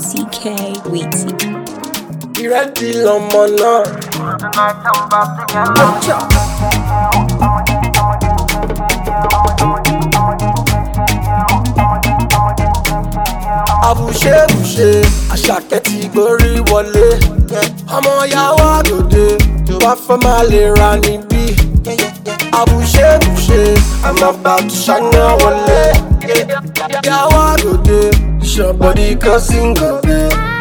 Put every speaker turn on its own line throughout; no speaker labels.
CK Weezy.
Ìrẹ́dì lọmọ náà. Ọjà. Àbùṣebùṣe Àṣàkẹ́ ti gborí wọlé. Ọmọ yàwó àgòdè wá fẹ́ máa lè ra níbí. Àbùṣebùṣe I'm about to ṣáná wọlé. Yàwó àgòdè your body causing gobe.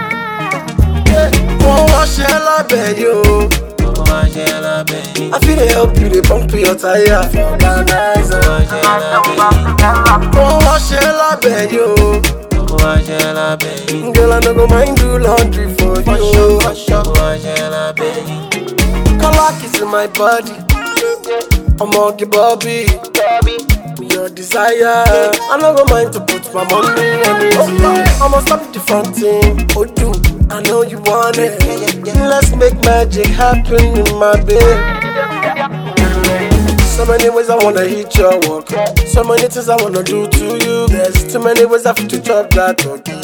Wọ́n wá ṣe lábẹ́ yóò. I feel they help you, they pump your tire. Organizer. Wọ́n wá ṣe lábẹ́ yóò. Girl, I no go mind do laundry for you. Color kiss in my body. I'm on the Bobby. Your desire. I no go mind to put my money on it. I'ma stop the front thing. Oh, do I know you want it? Let's make magic happen in my bed. So many ways I wanna hit your walk. So many things I wanna do to you. There's too many ways I have to chop that turkey.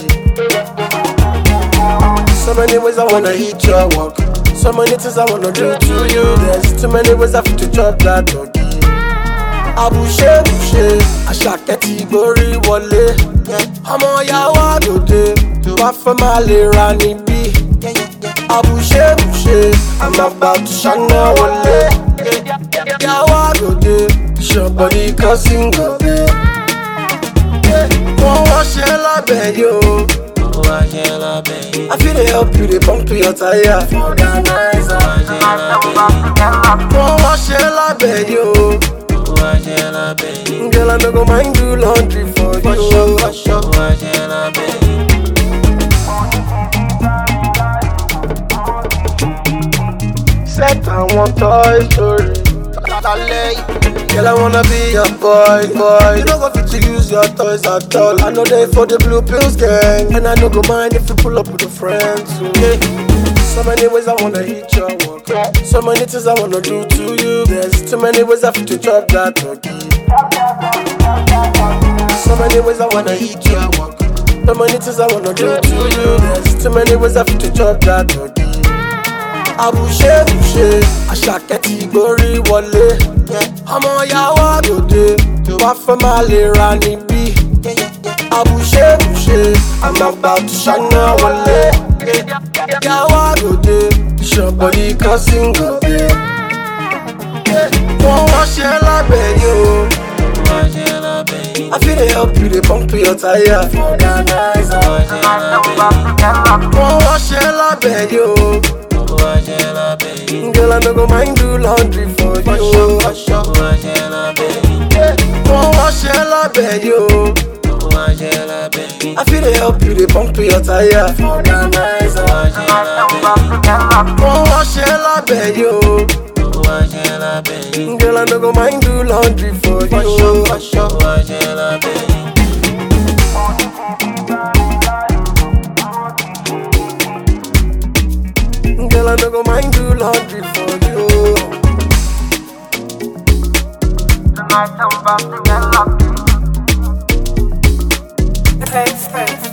So many ways I wanna hit your walk. So many things I wanna do to you. There's too many ways I have to chop that turkey. Àbùṣebùṣe Àṣàkẹ́ ti gborí wọlé. Ọmọ yàwó àgòdè wá fẹ́ máa lè ra níbí. Àbùṣebùṣe I'm about to ṣáná wọlé. Yàwó àgòdè your body causing gobe. Wọ́n wá ṣe lábẹ́ yóò. I feel they help you, they pump your tire. Organizer. Wọ́n wá ṣe lábẹ́ yóò. Girl, I no go mind do laundry for you. Set I want Toy Story. Girl, I wanna be your boy. You don't go fit to use your toys at all. I know they for the Blue Pills gang, and I no go mind if you pull up with your friends. Okay? So many ways I wanna hit your walk. So many things I wanna do to you. There's too many ways I have to chop that turkey. So many ways I wanna hit your walk. So many things I wanna do to you. There's too many ways I have to chop that turkey. Àbùṣebùṣe Àṣàkẹ́ ti gborí wọlé. Ọmọ yàwó àgòdè wá fẹ́ máa lè ra níbí. Àbùṣebùṣe I'm about to ṣáná wọlé. Yàwó àgòdè your body causing gobe. Wọ́n wá ṣe lábẹ́ yóò. I feel they help you, they pump your tire. Organizer. Wọ́n wá ṣe lábẹ́ yóò. Girl, I no go mind do laundry for you. Wọ́n wá ṣe lábẹ́ yóò. I feel they help you, they pump your tire. Organizer. Wọ́n wá ṣe lábẹ́ yóò. Girl, I no go mind do laundry for you. Girl, I no go mind do laundry for you.
Tonight I'm about to get lucky.